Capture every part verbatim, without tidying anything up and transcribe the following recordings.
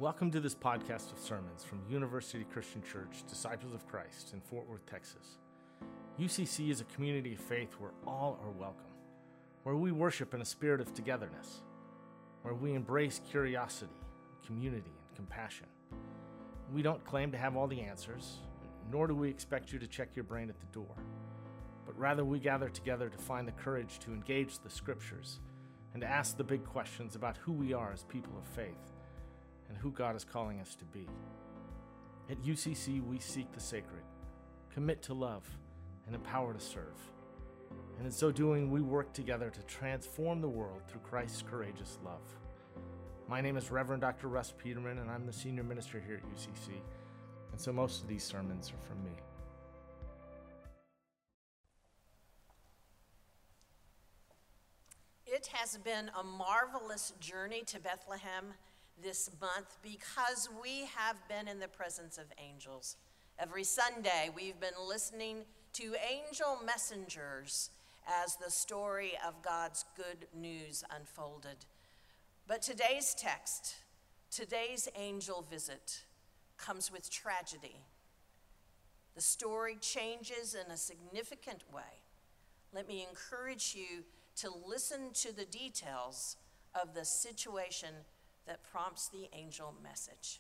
Welcome to this podcast of sermons from University Christian Church, Disciples of Christ in Fort Worth, Texas. U C C is a community of faith where all are welcome, where we worship in a spirit of togetherness, where we embrace curiosity, community, and compassion. We don't claim to have all the answers, nor do we expect you to check your brain at the door, but rather we gather together to find the courage to engage the scriptures and to ask the big questions about who we are as people of faith and who God is calling us to be. At U C C, we seek the sacred, commit to love, and empower to serve. And in so doing, we work together to transform the world through Christ's courageous love. My name is Reverend Doctor Russ Peterman, and I'm the senior minister here at U C C, and so most of these sermons are from me. It has been a marvelous journey to Bethlehem this month because we have been in the presence of angels. Every Sunday, we've been listening to angel messengers as the story of God's good news unfolded. But today's text, today's angel visit, comes with tragedy. The story changes in a significant way. Let me encourage you to listen to the details of the situation that prompts the angel message.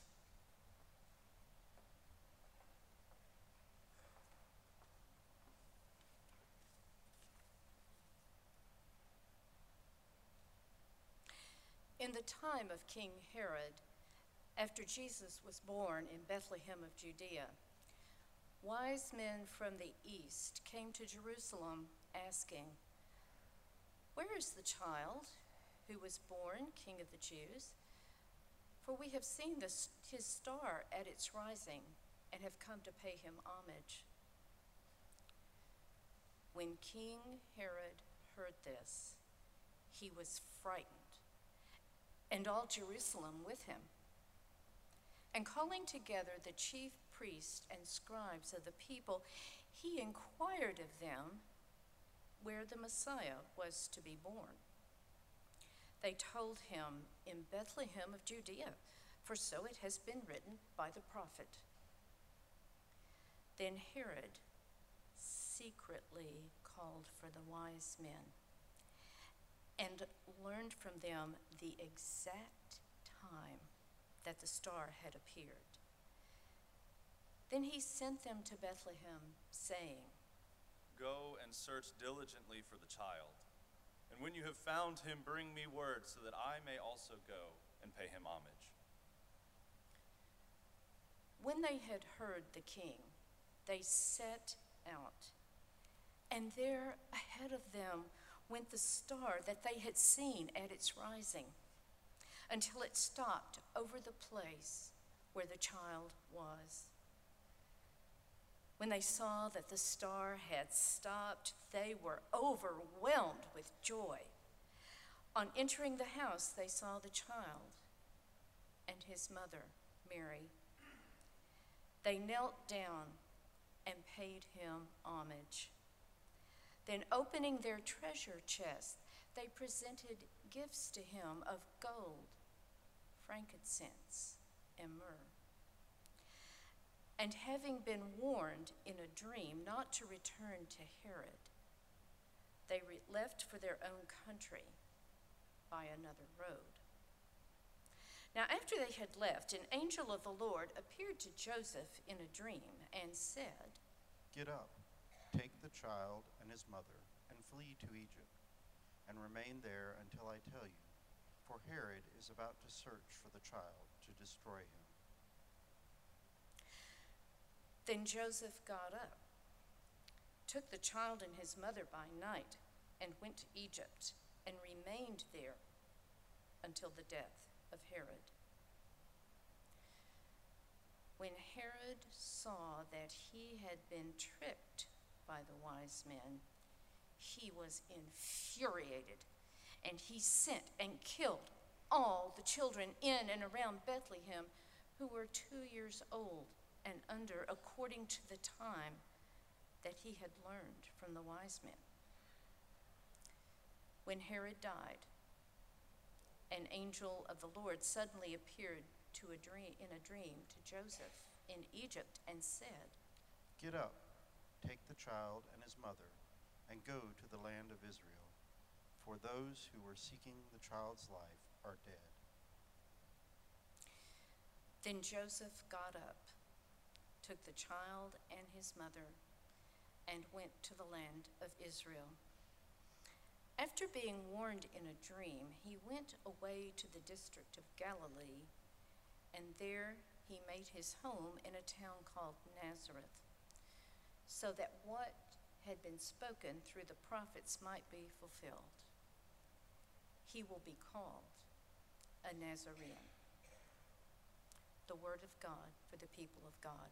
In the time of King Herod, after Jesus was born in Bethlehem of Judea, wise men from the east came to Jerusalem asking, "Where is the child who was born King of the Jews? For we have seen this, his star at its rising and have come to pay him homage." When King Herod heard this, he was frightened, and all Jerusalem with him. And calling together the chief priests and scribes of the people, he inquired of them where the Messiah was to be born. They told him, "In Bethlehem of Judea, for so it has been written by the prophet." Then Herod secretly called for the wise men and learned from them the exact time that the star had appeared. Then he sent them to Bethlehem, saying, "Go and search diligently for the child, and when you have found him, bring me word so that I may also go and pay him homage." When they had heard the king, they set out, and there ahead of them went the star that they had seen at its rising, until it stopped over the place where the child was. When they saw that the star had stopped, they were overwhelmed with joy. On entering the house, they saw the child and his mother, Mary. They knelt down and paid him homage. Then, opening their treasure chest, they presented gifts to him of gold, frankincense, and myrrh. And having been warned in a dream not to return to Herod, they re- left for their own country by another road. Now, after they had left, an angel of the Lord appeared to Joseph in a dream and said, "Get up, take the child and his mother, and flee to Egypt, and remain there until I tell you, for Herod is about to search for the child to destroy him." Then Joseph got up, took the child and his mother by night, and went to Egypt, and remained there until the death of Herod. When Herod saw that he had been tricked by the wise men, he was infuriated, and he sent and killed all the children in and around Bethlehem who were two years old and under, according to the time that he had learned from the wise men. When Herod died, an angel of the Lord suddenly appeared to a dream, in a dream to Joseph in Egypt and said, "Get up, take the child and his mother, and go to the land of Israel, for those who were seeking the child's life are dead." Then Joseph got up, took the child and his mother, and went to the land of Israel. After being warned in a dream, he went away to the district of Galilee, and there he made his home in a town called Nazareth, so that what had been spoken through the prophets might be fulfilled. He will be called a Nazarene. The word of God for the people of God.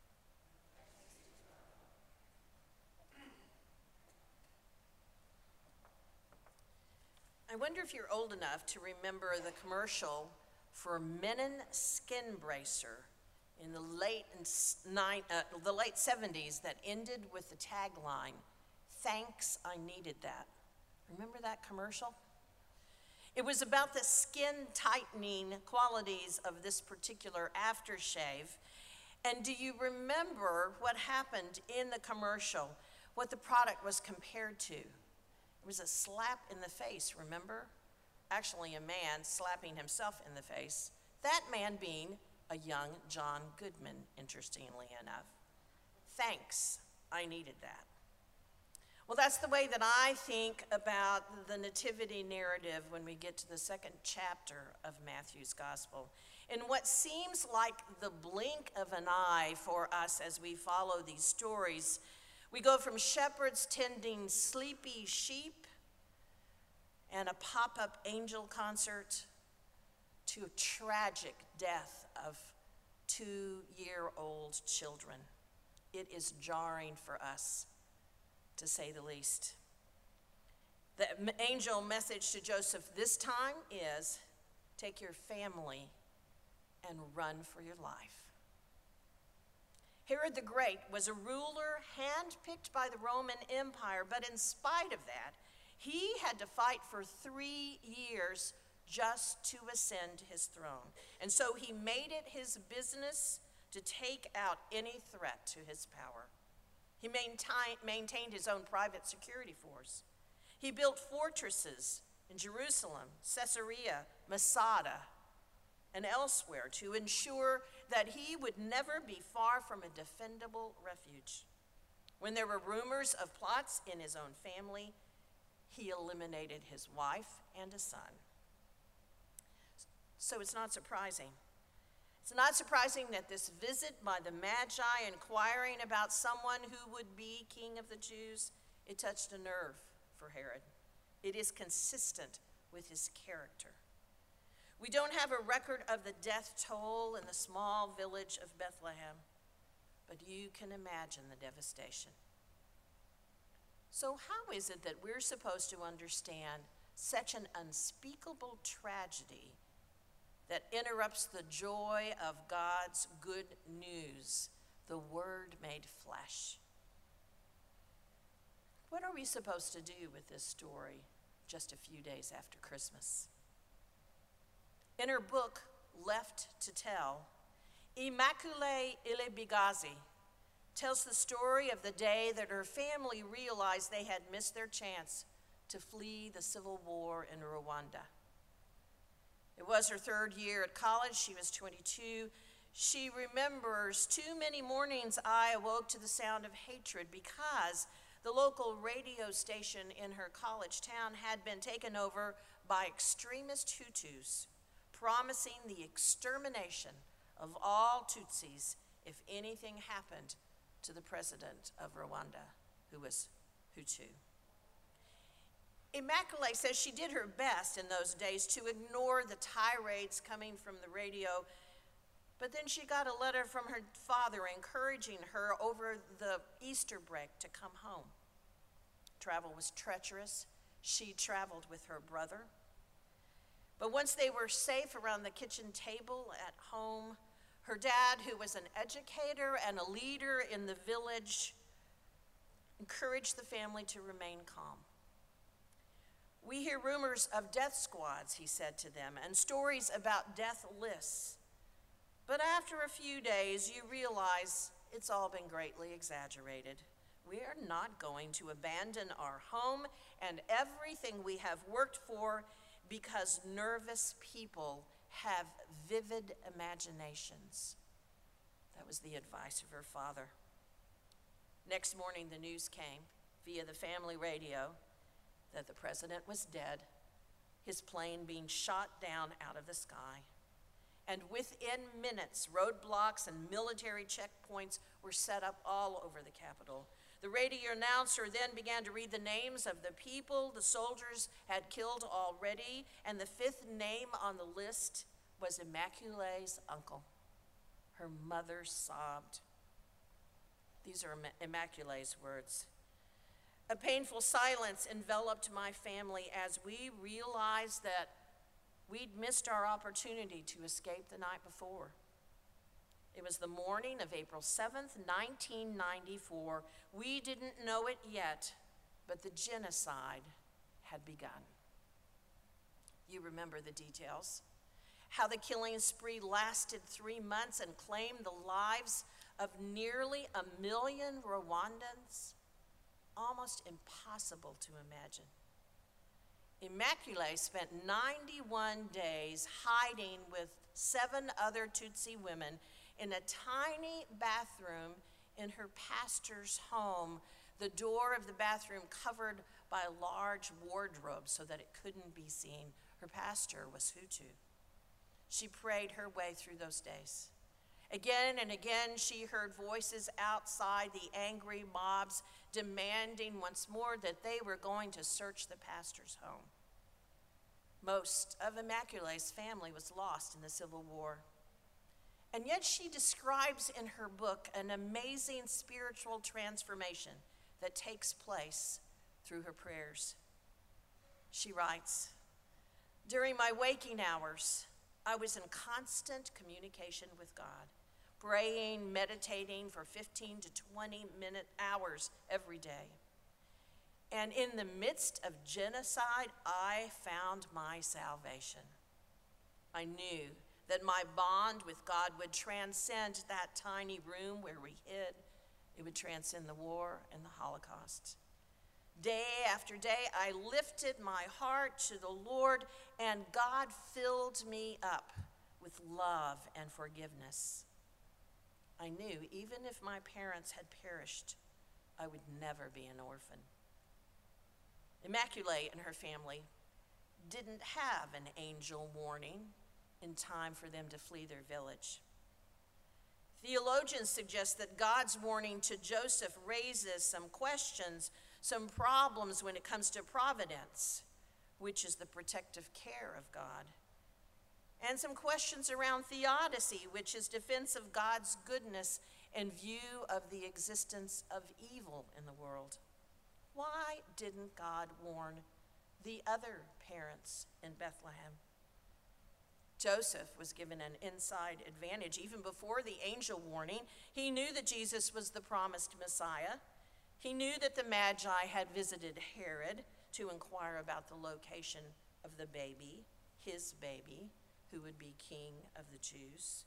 I wonder if you're old enough to remember the commercial for Menon Skin Bracer in the late, nine, uh, the late seventies that ended with the tagline, "Thanks, I needed that." Remember that commercial? It was about the skin tightening qualities of this particular aftershave. And do you remember what happened in the commercial, what the product was compared to? It was a slap in the face, remember? Actually, a man slapping himself in the face. That man being a young John Goodman, interestingly enough. Thanks, I needed that. Well, that's the way that I think about the nativity narrative when we get to the second chapter of Matthew's gospel. In what seems like the blink of an eye for us as we follow these stories, we go from shepherds tending sleepy sheep and a pop-up angel concert to a tragic death of two-year-old children. It is jarring for us, to say the least. The angel message to Joseph this time is, take your family and run for your life. Herod the Great was a ruler handpicked by the Roman Empire, but in spite of that, he had to fight for three years just to ascend his throne. And so he made it his business to take out any threat to his power. He maintained his own private security force. He built fortresses in Jerusalem, Caesarea, Masada, and elsewhere to ensure that he would never be far from a defendable refuge. When there were rumors of plots in his own family, he eliminated his wife and a son. So it's not surprising. It's not surprising that this visit by the Magi inquiring about someone who would be king of the Jews, it touched a nerve for Herod. It is consistent with his character. We don't have a record of the death toll in the small village of Bethlehem, but you can imagine the devastation. So how is it that we're supposed to understand such an unspeakable tragedy that interrupts the joy of God's good news, the Word made flesh? What are we supposed to do with this story just a few days after Christmas? In her book, Left to Tell, Immaculée Ilibigazi tells the story of the day that her family realized they had missed their chance to flee the civil war in Rwanda. It was her third year at college. She was twenty-two. She remembers too many mornings I awoke to the sound of hatred because the local radio station in her college town had been taken over by extremist Hutus, promising the extermination of all Tutsis if anything happened to the president of Rwanda, who was Hutu. Immaculée says she did her best in those days to ignore the tirades coming from the radio, but then she got a letter from her father encouraging her over the Easter break to come home. Travel was treacherous. She traveled with her brother. But once they were safe around the kitchen table at home, her dad, who was an educator and a leader in the village, encouraged the family to remain calm. We hear rumors of death squads, he said to them, and stories about death lists. But after a few days, you realize it's all been greatly exaggerated. We are not going to abandon our home and everything we have worked for because nervous people have vivid imaginations. That was the advice of her father. Next morning, the news came via the family radio that the president was dead, his plane being shot down out of the sky. And within minutes, roadblocks and military checkpoints were set up all over the Capitol. The radio announcer then began to read the names of the people the soldiers had killed already, and the fifth name on the list was Immaculate's uncle. Her mother sobbed. These are Immaculate's words. A painful silence enveloped my family as we realized that we'd missed our opportunity to escape the night before. It was the morning of April seventh, nineteen ninety-four. We didn't know it yet, but the genocide had begun. You remember the details. How the killing spree lasted three months and claimed the lives of nearly a million Rwandans. Almost impossible to imagine. Immaculate spent ninety-one days hiding with seven other Tutsi women in a tiny bathroom in her pastor's home, the door of the bathroom covered by a large wardrobe so that it couldn't be seen. Her pastor was Hutu. She prayed her way through those days. Again and again, she heard voices outside, the angry mobs demanding once more that they were going to search the pastor's home. Most of Immaculate's family was lost in the Civil War. And yet she describes in her book an amazing spiritual transformation that takes place through her prayers. She writes, "During my waking hours, I was in constant communication with God, praying, meditating for fifteen to twenty minute hours every day. And in the midst of genocide, I found my salvation. I knew that my bond with God would transcend that tiny room where we hid. It would transcend the war and the Holocaust. Day after day, I lifted my heart to the Lord, and God filled me up with love and forgiveness. I knew even if my parents had perished, I would never be an orphan." Immaculate and her family didn't have an angel warning in time for them to flee their village. Theologians suggest that God's warning to Joseph raises some questions, some problems when it comes to providence, which is the protective care of God, and some questions around theodicy, which is defense of God's goodness in view of the existence of evil in the world. Why didn't God warn the other parents in Bethlehem? Joseph was given an inside advantage. Even before the angel warning, he knew that Jesus was the promised Messiah. He knew that the Magi had visited Herod to inquire about the location of the baby, his baby, who would be king of the Jews.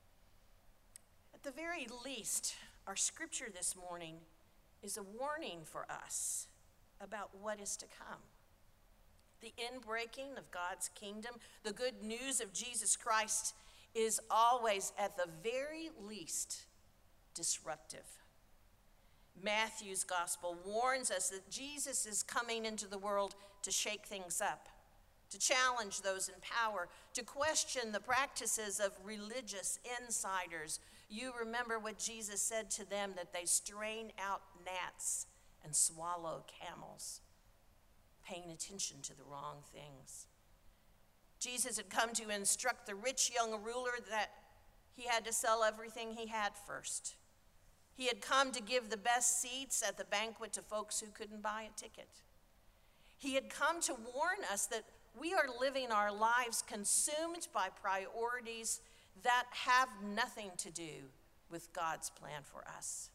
At the very least, our scripture this morning is a warning for us about what is to come. The inbreaking of God's kingdom, the good news of Jesus Christ, is always, at the very least, disruptive. Matthew's gospel warns us that Jesus is coming into the world to shake things up, to challenge those in power, to question the practices of religious insiders. You remember what Jesus said to them, that they strain out gnats and swallow camels, paying attention to the wrong things. Jesus had come to instruct the rich young ruler that he had to sell everything he had first. He had come to give the best seats at the banquet to folks who couldn't buy a ticket. He had come to warn us that we are living our lives consumed by priorities that have nothing to do with God's plan for us.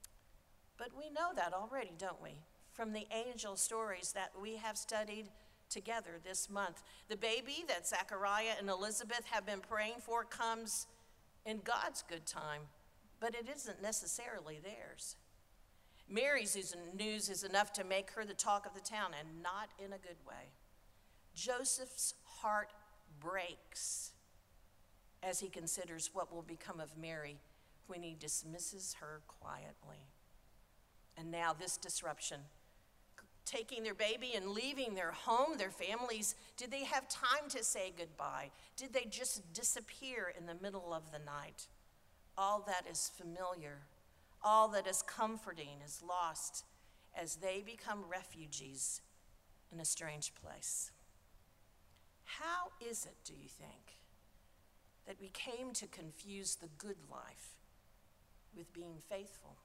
But we know that already, don't we? From the angel stories that we have studied together this month. The baby that Zachariah and Elizabeth have been praying for comes in God's good time, but it isn't necessarily theirs. Mary's news is enough to make her the talk of the town, and not in a good way. Joseph's heart breaks as he considers what will become of Mary when he dismisses her quietly. And now this disruption, taking their baby and leaving their home, their families, did they have time to say goodbye? Did they just disappear in the middle of the night? All that is familiar, all that is comforting is lost as they become refugees in a strange place. How is it, do you think, that we came to confuse the good life with being faithful?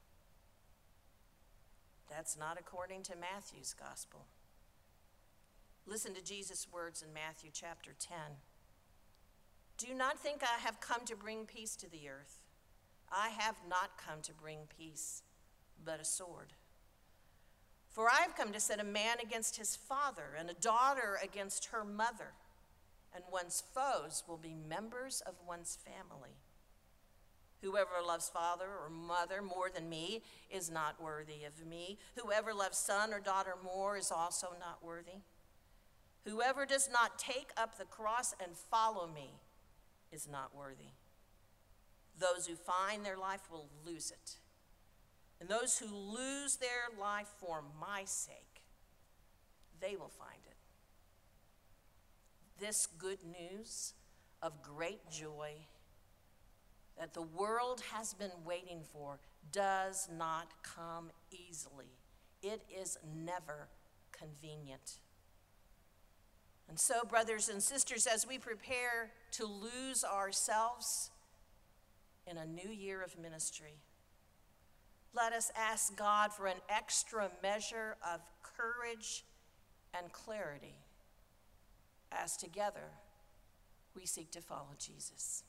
That's not according to Matthew's gospel. Listen to Jesus' words in Matthew chapter ten. Do not think I have come to bring peace to the earth. I have not come to bring peace, but a sword. For I have come to set a man against his father, and a daughter against her mother, and one's foes will be members of one's family. Whoever loves father or mother more than me is not worthy of me. Whoever loves son or daughter more is also not worthy. Whoever does not take up the cross and follow me is not worthy. Those who find their life will lose it. And those who lose their life for my sake, they will find it. This good news of great joy that the world has been waiting for does not come easily. It is never convenient. And so, brothers and sisters, as we prepare to lose ourselves in a new year of ministry, let us ask God for an extra measure of courage and clarity as together we seek to follow Jesus.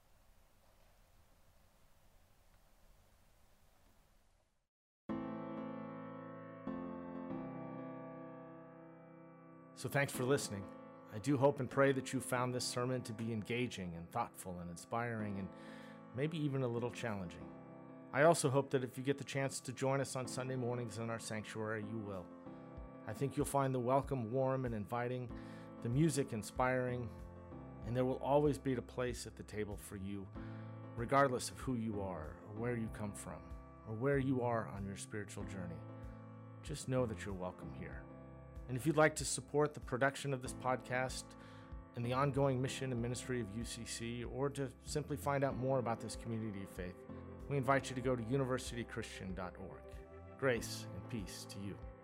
So thanks for listening. I do hope and pray that you found this sermon to be engaging and thoughtful and inspiring and maybe even a little challenging. I also hope that if you get the chance to join us on Sunday mornings in our sanctuary, you will. I think you'll find the welcome warm and inviting, the music inspiring, and there will always be a place at the table for you, regardless of who you are or where you come from or where you are on your spiritual journey. Just know that you're welcome here. And if you'd like to support the production of this podcast and the ongoing mission and ministry of U C C, or to simply find out more about this community of faith, we invite you to go to university christian dot org. Grace and peace to you.